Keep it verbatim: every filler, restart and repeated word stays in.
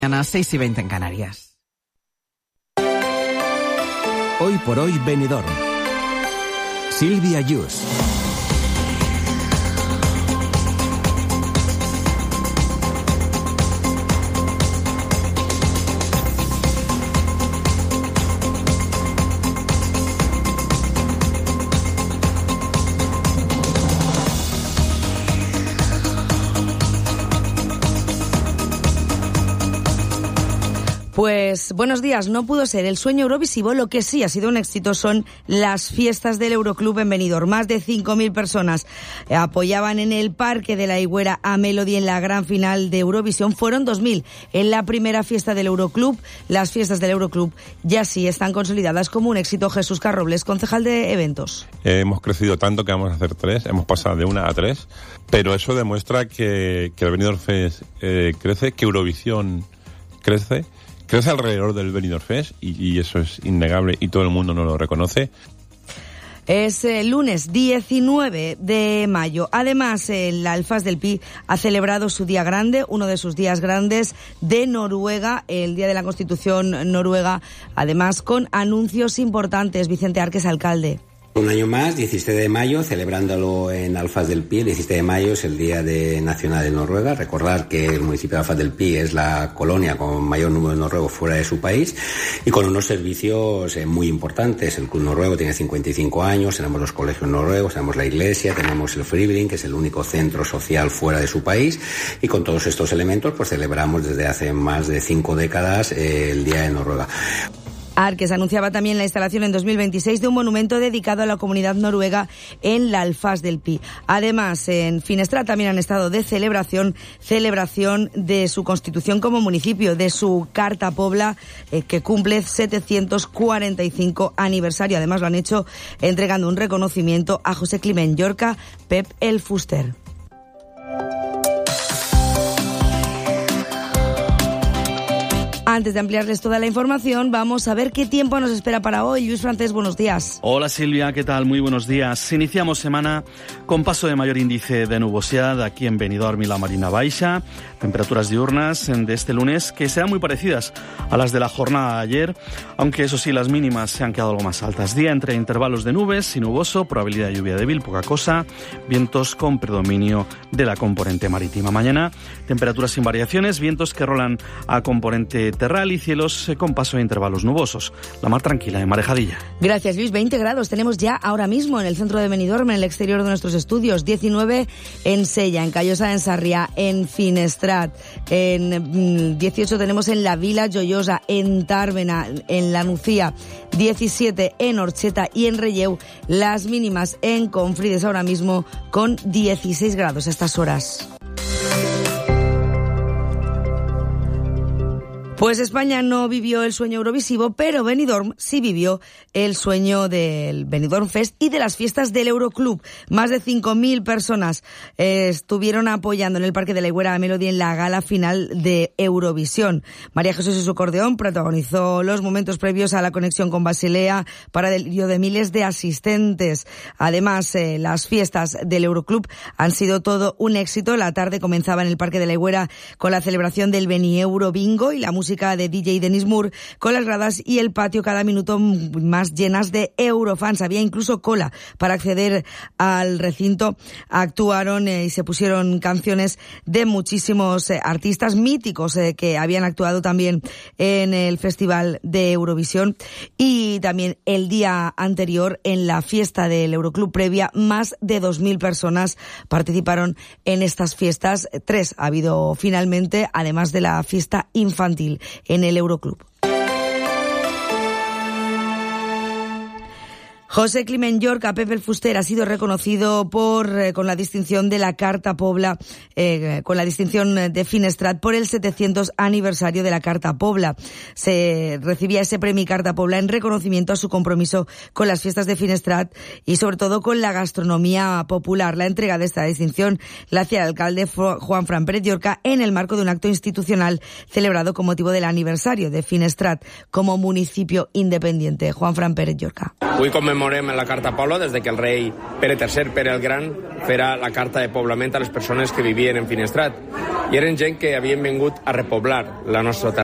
Mañana seis y veinte en Canarias. Hoy por hoy Benidorm. Silvia Yus. Pues buenos días, no pudo ser el sueño eurovisivo, lo que sí ha sido un éxito son las fiestas del Euroclub en Benidorm. Más de cinco mil personas apoyaban en el Parque de la Higuera a Melody en la gran final de Eurovisión. Fueron dos mil en la primera fiesta del Euroclub. Las fiestas del Euroclub ya sí están consolidadas como un éxito. Jesús Carrobles, concejal de eventos. Eh, hemos crecido tanto que vamos a hacer tres, hemos pasado de una a tres, pero eso demuestra que, que el Benidorm Fest eh, crece, que Eurovisión crece. Crece alrededor del Benidorm Fest y, y eso es innegable y todo el mundo nos lo reconoce. Es el lunes diecinueve de mayo. Además, el Alfaz del Pi ha celebrado su día grande, uno de sus días grandes de Noruega, el Día de la Constitución noruega, además con anuncios importantes. Vicente Arques, alcalde. Un año más, diecisiete de mayo, celebrándolo en Alfaz del Pi. El diecisiete de mayo es el Día de Nacional de Noruega. Recordar que el municipio de Alfaz del Pi es la colonia con mayor número de noruegos fuera de su país y con unos servicios eh, muy importantes. El Club Noruego tiene cincuenta y cinco años, tenemos los colegios noruegos, tenemos la iglesia, tenemos el Frivilling, que es el único centro social fuera de su país, y con todos estos elementos pues celebramos desde hace más de cinco décadas eh, el Día de Noruega. Arques anunciaba también la instalación en dos mil veintiséis de un monumento dedicado a la comunidad noruega en la Alfaz del Pi. Además, en Finestrat también han estado de celebración, celebración de su constitución como municipio, de su Carta Pobla, eh, que cumple setecientos cuarenta y cinco aniversario. Además, lo han hecho entregando un reconocimiento a José Climent Llorca, Pep el Fuster. Antes de ampliarles toda la información, vamos a ver qué tiempo nos espera para hoy. Luis Francés, buenos días. Hola Silvia, ¿qué tal? Muy buenos días. Iniciamos semana con paso de mayor índice de nubosidad aquí en Benidorm y la Marina Baixa. Temperaturas diurnas de este lunes que serán muy parecidas a las de la jornada de ayer, aunque eso sí, las mínimas se han quedado algo más altas. Día entre intervalos de nubes y nuboso, probabilidad de lluvia débil, poca cosa, vientos con predominio de la componente marítima. Mañana, temperaturas sin variaciones, vientos que rolan a componente terral y cielos con paso de intervalos nubosos. La mar tranquila en Marejadilla. Gracias, Luis. veinte grados tenemos ya ahora mismo en el centro de Benidorm, en el exterior de nuestros estudios. diecinueve en Sella, en Callosa, en Sarriá, en Finestrat. En dieciocho tenemos en la Vila Joyosa, en Tàrbena, en La Nucía. diecisiete en Orcheta y en Relleu. Las mínimas en Confrides ahora mismo con dieciséis grados a estas horas. Pues España no vivió el sueño eurovisivo, pero Benidorm sí vivió el sueño del Benidorm Fest y de las fiestas del Euroclub. Más de cinco mil personas eh, estuvieron apoyando en el Parque de la Higuera a Melody en la gala final de Eurovisión. María Jesús y su acordeón protagonizó los momentos previos a la conexión con Basilea para delirio de miles de asistentes. Además, eh, las fiestas del Euroclub han sido todo un éxito. La tarde comenzaba en el Parque de la Higuera con la celebración del Benieuro Bingo y la música de D J Denis Moore, con las gradas y el patio cada minuto más llenas de eurofans. Había incluso cola para acceder al recinto. Actuaron eh, y se pusieron canciones de muchísimos eh, artistas míticos eh, que habían actuado también en el Festival de Eurovisión, y también el día anterior en la fiesta del Euroclub previa más de dos mil personas participaron en estas fiestas. Tres ha habido finalmente, además de la fiesta infantil en el Euroclub. José Climent Llorca, Pepe el Fuster, ha sido reconocido por eh, con la distinción de la Carta Pobla, eh, con la distinción de Finestrat por el setecientos aniversario de la Carta Pobla. Se recibía ese premio Carta Pobla en reconocimiento a su compromiso con las fiestas de Finestrat y sobre todo con la gastronomía popular. La entrega de esta distinción la hacía el alcalde Juan Fran Pérez Llorca en el marco de un acto institucional celebrado con motivo del aniversario de Finestrat como municipio independiente. Juan Fran Pérez Llorca. Hoy conmemoramos commemorem la Carta Pobla des de que el rei Pere tercer, Pere el Gran, fera la carta de poblament a les persones que vivien en Finestrat. I eren gent que havien vingut a repoblar la nostra terra.